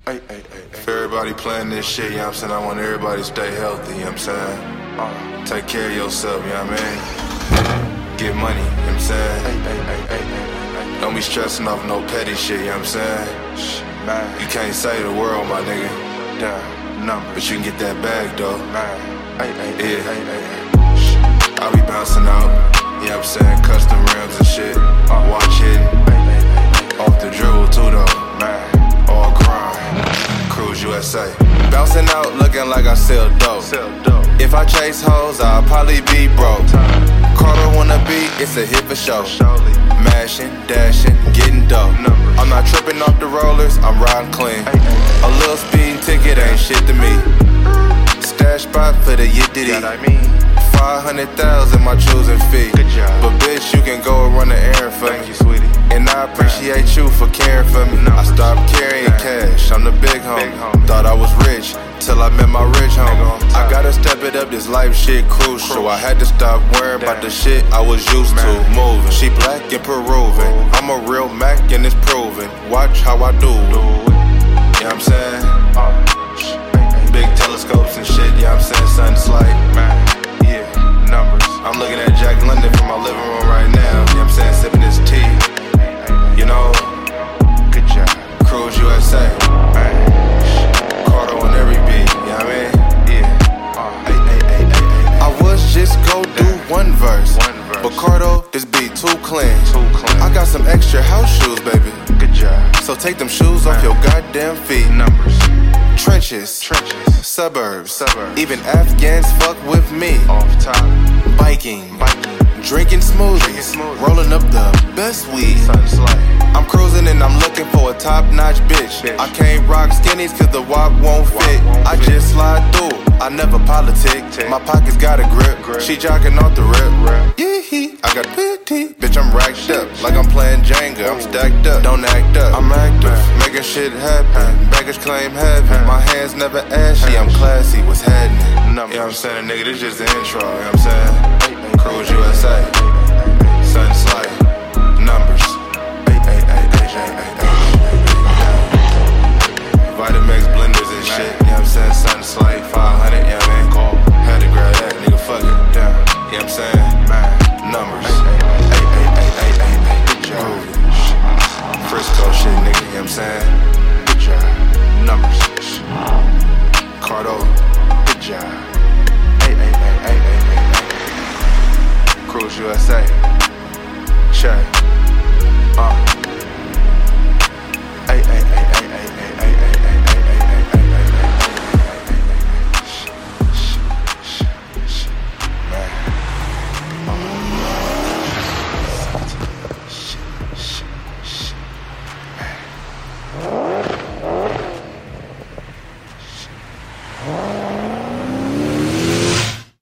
If everybody playing this shit, you know what I'm saying? I want everybody to stay healthy, you know what I'm saying? Take care of yourself, you know what I mean? Get money, you know what I'm saying? Don't be stressing off no petty shit, you know what I'm saying? You can't save the world, my nigga. But you can get that bag, though. I be bouncing out, you know what I'm saying? Custom rims and shit. Watch hitting. Off the dribble, too, though. All grind. Cruise USA. Bouncing out, looking like I sell dope. If I chase hoes, I'll probably be broke. Carter on the beat, it's a hit for show. Mashing, dashing, getting dope. I'm not tripping off the rollers, I'm riding clean. A little speeding ticket ain't shit to me. Stash spot for the yiddy. 500,000 my choosing fee. But bitch, you can go and run the errand for me. Sweetie. And I appreciate you for caring for me. I stopped carrying cash, I'm the big homie. Thought I was rich, till I met my rich homie. I gotta step it up, this life shit crucial. I had to stop worrying about the shit I was used to. Moving, she black and Peruvian. I'm a real Mac and it's proven. Watch how I do it. You know what I'm saying? Big telescopes and shit, you know what I'm saying? Something slight, yeah, numbers. I'm looking at Jack London from my living room right now. You know what I'm saying? Sipping this tea. You know, good job. Cruise USA. Carter on every beat, you know what I mean? Yeah. I was just go do one verse. But Cardo, this beat too clean. I got some extra house shoes, baby. Good job. So take them shoes off your goddamn feet. Numbers. Trenches, suburbs, even Afghans fuck with me. Off top, biking, drinking smoothies, rolling up the best weed. I'm cruising and I'm looking for a top-notch bitch. I can't rock skinnies cause the walk won't fit. I just slide through, I never politic. My pockets got a grip, she jogging off the rip. Yee-hee, I got pity, bitch I'm racked up. Like I'm playing Jenga, I'm stacked up. Don't act up, I'm active, making shit happen. Baggage claim heavy, my hands never ashy. I'm classy, what's happening? You know what I'm saying, nigga, this just the intro, you know what I'm saying? Cruise USA, something slight, numbers. Vitamex blenders and shit, you know what I'm saying? Something slight, 500, you know what I mean? Had to grab that, nigga, fuck it. You know what I'm saying? Numbers. Frisco shit, nigga, you know what I'm saying? Good job. Numbers. Cardo, good job. Cruise USA. Check.